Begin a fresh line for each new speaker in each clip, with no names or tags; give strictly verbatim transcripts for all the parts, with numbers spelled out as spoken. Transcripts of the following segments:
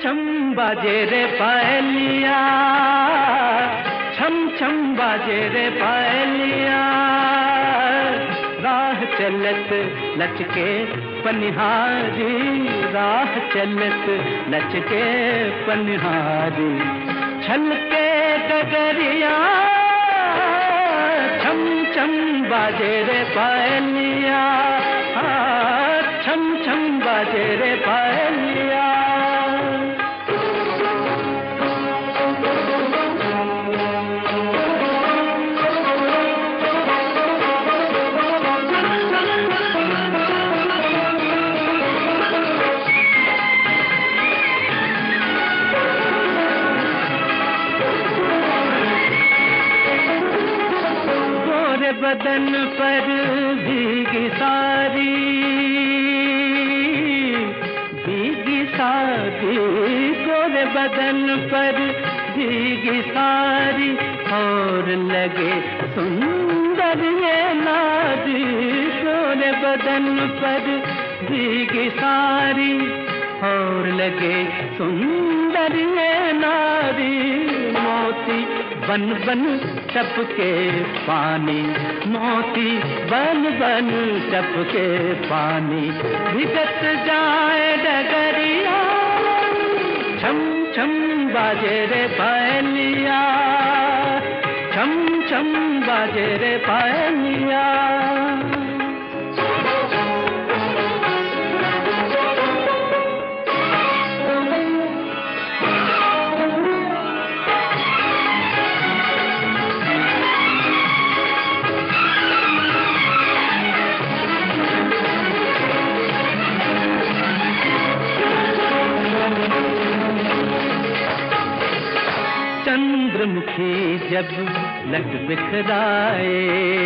छम बाजे रे पायलिया, छम छम बाजे रे पायलिया। राह चलत लचके पनिहारी, राह चलत लचके पनिहारी। छलके गगरिया, छम छम बाजे रे पायलिया, छम छम बाजे रे पायलिया। बदन पर भीगी सारी, भीगी सारी, गोरे बदन पर भीगी सारी। और लगे सुंदर ये नारी, गोरे बदन पर भीगी सारी। और लगे सुंदर ये नारी। मोती बन बन टपके पानी, मोती बन बन टपके पानी। भिगत जाए डगरिया, छम छम बाजे रे पायलिया, छम छम बाजे रे पायलिया। चंद्रमुखी जब लग बिखराए,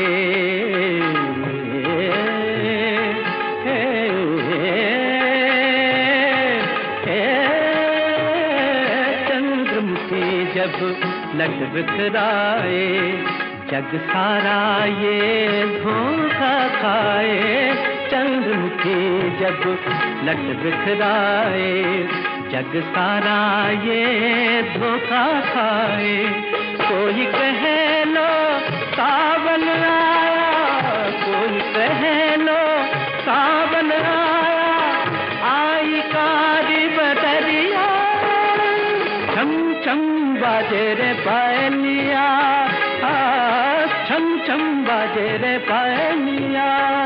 चंद्रमुखी जब लग बिखराए। जग सारा ये धोखा खाए, चंद्रमुखी जब लग बिखराए। जग सारा ये धोखा खाए। कोई कहे लो सावन आया, कोई कहे लो सावन आया। आई कारी बदरिया, छम छम बाजे रे पायलिया, छम छम बाजे रे पायलिया।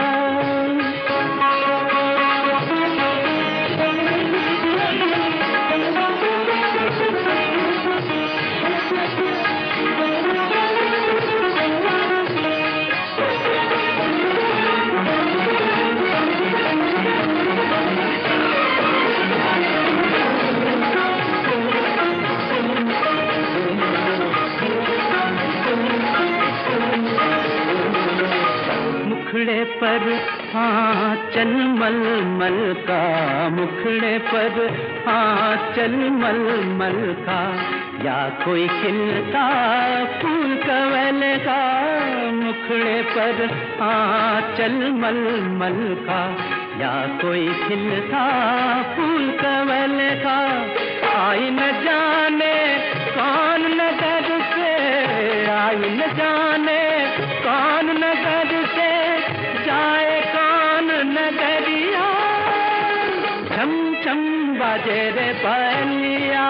मुखड़े पर हाँ चल मल मल का, मुखड़े पर हाँ चल मल मल का। या कोई खिलता फूल कवल का, मुखड़े पर हाँ चल मल मल का। या कोई खिलता फूल कवल का। आई न जाने कौन नगर से, आई न जाने कौन नगर से, जाए कौन नगरिया। छम छम बाजे रे पायलिया,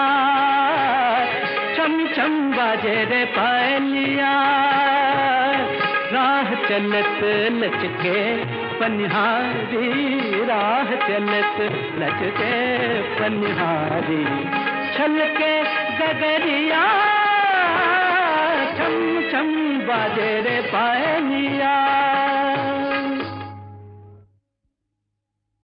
छम छम बाजे रे पायलिया। राह चलत लचके पनिहारी, राह चलत लचके पनिहारी। छलके गगरिया, छम छम बाजे रे पायलिया।